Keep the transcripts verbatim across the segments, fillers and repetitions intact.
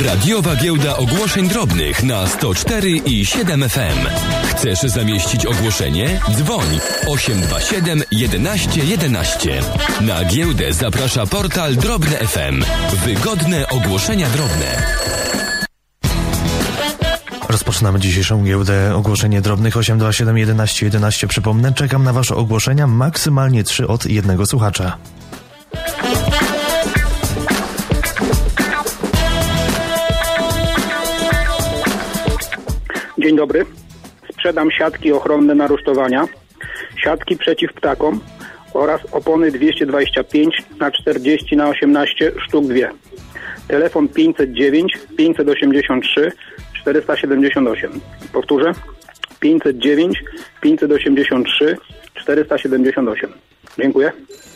Radiowa Giełda Ogłoszeń Drobnych na sto cztery i siedem F M. Chcesz zamieścić ogłoszenie? Dzwoń osiem dwa siedem jedenaście jedenaście. Na giełdę zaprasza portal Drobne F M. Wygodne ogłoszenia drobne. Rozpoczynamy dzisiejszą giełdę ogłoszenie drobnych osiem dwa siedem jedenaście jedenaście. Przypomnę, czekam na wasze ogłoszenia, maksymalnie trzy od jednego słuchacza. Dzień dobry. Sprzedam siatki ochronne na rusztowania, siatki przeciw ptakom oraz opony dwieście dwadzieścia pięć na czterdzieści na osiemnaście sztuk dwie. Telefon pięćset dziewięć pięćset osiemdziesiąt trzy czterysta siedemdziesiąt osiem. Powtórzę. pięćset dziewięć pięćset osiemdziesiąt trzy czterysta siedemdziesiąt osiem. Dziękuję.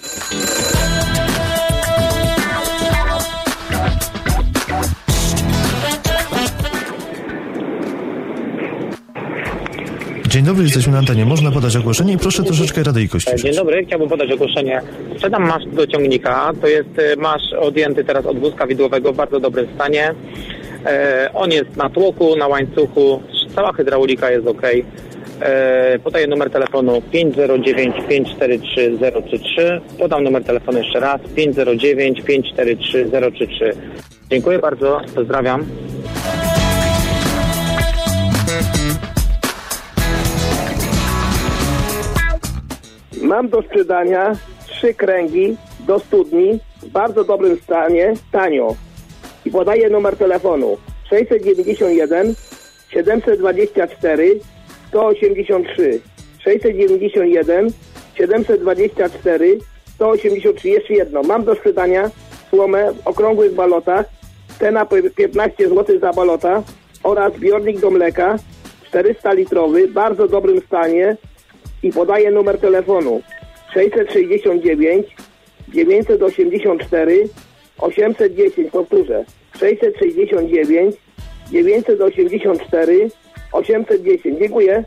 Dzień dobry, jesteśmy na antenie. Można podać ogłoszenie i proszę troszeczkę radyjko ściszyć. Dzień dobry, chciałbym podać ogłoszenie. Sprzedam masz do ciągnika. To jest masz odjęty teraz od wózka widłowego w bardzo dobrym stanie. E, on jest na tłoku, na łańcuchu. Cała hydraulika jest ok. E, podaję numer telefonu pięć zero dziewięć pięć cztery trzy zero trzy trzy. Podam numer telefonu jeszcze raz. pięć zero dziewięć pięć cztery trzy zero trzy trzy. Dziękuję bardzo. Pozdrawiam. Mam do sprzedania trzy kręgi do studni w bardzo dobrym stanie, tanio. I podaję numer telefonu sześćset dziewięćdziesiąt jeden siedemset dwadzieścia cztery sto osiemdziesiąt trzy. sześćset dziewięćdziesiąt jeden siedemset dwadzieścia cztery sto osiemdziesiąt trzy. Jeszcze jedno. Mam do sprzedania słomę w okrągłych balotach, cena piętnaście złotych za balota oraz zbiornik do mleka czterysta litrowy w bardzo dobrym stanie. I podaję numer telefonu sześćset sześćdziesiąt dziewięć dziewięćset osiemdziesiąt cztery osiemset dziesięć. Powtórzę. sześćset sześćdziesiąt dziewięć dziewięćset osiemdziesiąt cztery osiemset dziesięć. Dziękuję.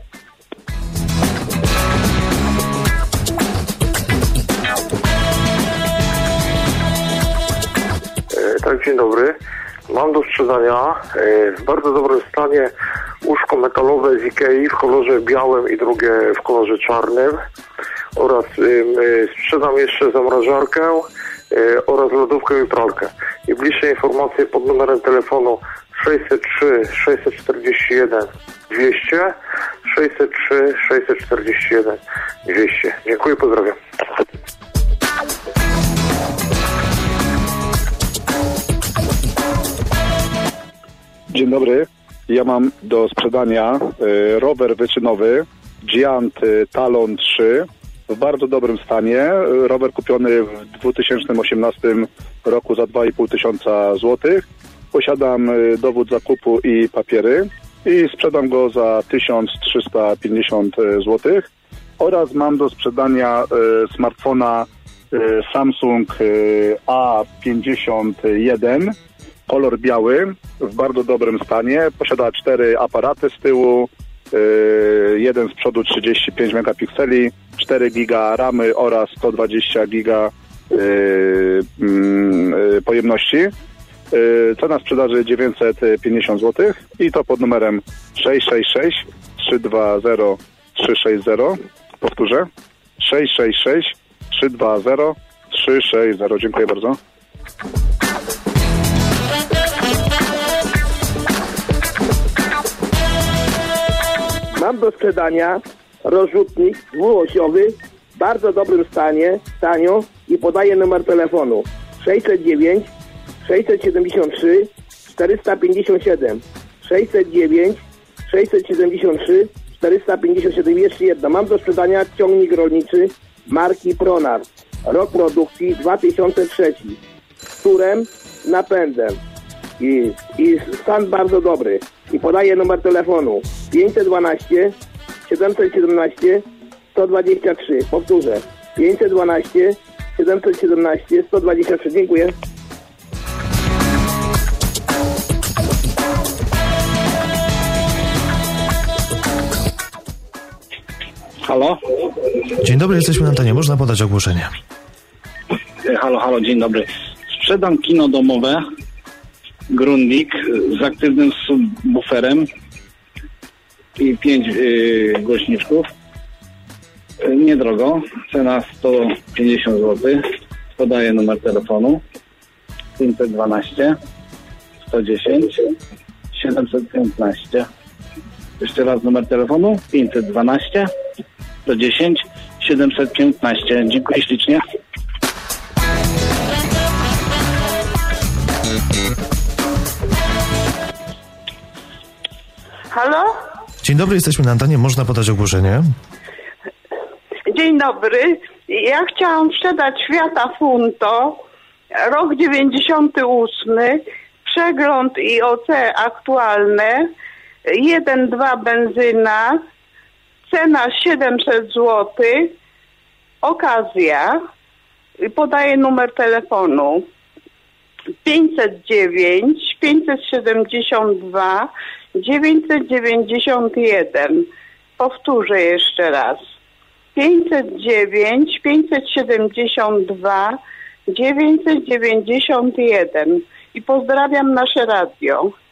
E, tak, dzień dobry. Mam do sprzedania e, w bardzo dobrym stanie łóżko metalowe z Ikei w kolorze białym i drugie w kolorze czarnym oraz y, y, sprzedam jeszcze zamrażarkę y, oraz lodówkę i pralkę. I bliższe informacje pod numerem telefonu sześćset trzy sześćset czterdzieści jeden dwieście, sześćset trzy sześćset czterdzieści jeden dwieście. Dziękuję, pozdrawiam. Dzień dobry. Ja mam do sprzedania y, rower wyczynowy Giant y, Talon trzy w bardzo dobrym stanie. Y, rower kupiony w dwa tysiące osiemnastym roku za dwa i pół tysiąca złotych. Posiadam y, dowód zakupu i papiery i sprzedam go za tysiąc trzysta pięćdziesiąt złotych. Oraz mam do sprzedania y, smartfona y, Samsung y, A pięćdziesiąt jeden. Kolor biały, w bardzo dobrym stanie. Posiada cztery aparaty z tyłu, yy, jeden z przodu trzydzieści pięć megapikseli, cztery giga ramy oraz sto dwadzieścia giga yy, yy, pojemności. Yy, cena sprzedaży dziewięćset pięćdziesiąt złotych i to pod numerem sześć sześć sześć trzy dwa zero trzy sześć zero. Powtórzę. sześć sześć sześć trzy dwa zero trzy sześć zero. Dziękuję bardzo. Mam do sprzedania rozrzutnik dwuosiowy w bardzo dobrym stanie, tanio i podaję numer telefonu sześćset dziewięć sześćset siedemdziesiąt trzy czterysta pięćdziesiąt siedem. sześćset dziewięć sześćset siedemdziesiąt trzy czterysta pięćdziesiąt siedem. Jeszcze jedno. Mam do sprzedania ciągnik rolniczy marki Pronar. Rok produkcji dwa tysiące trzeci. Z turem, z napędem. I, I stan bardzo dobry. I podaję numer telefonu pięćset dwanaście siedemset siedemnaście sto dwadzieścia trzy. Powtórzę. pięćset dwanaście siedemset siedemnaście sto dwadzieścia trzy. Dziękuję. Halo? Dzień dobry, jesteśmy na antenie. Można podać ogłoszenie. Halo, halo, dzień dobry. Sprzedam kino domowe Grundig z aktywnym subwooferem i pięć yy, głośniczków. Yy, niedrogo, cena sto pięćdziesiąt złotych. Podaję numer telefonu pięćset dwanaście sto dziesięć siedemset piętnaście. Jeszcze raz numer telefonu pięćset dwanaście sto dziesięć siedemset piętnaście. Dziękuję ślicznie. Halo? Dzień dobry, jesteśmy na antenie. Można podać ogłoszenie? Dzień dobry. Ja chciałam sprzedać Fiata Punto, rok dziewięćdziesiąty ósmy, przegląd i O C aktualne, jeden dwa benzyna, cena siedemset złotych, okazja. Podaję numer telefonu pięćset dziewięć pięćset siedemdziesiąt dwa dziewięćset dziewięćdziesiąt jeden. Powtórzę jeszcze raz. pięćset dziewięć pięćset siedemdziesiąt dwa dziewięćset dziewięćdziesiąt jeden. I pozdrawiam nasze radio.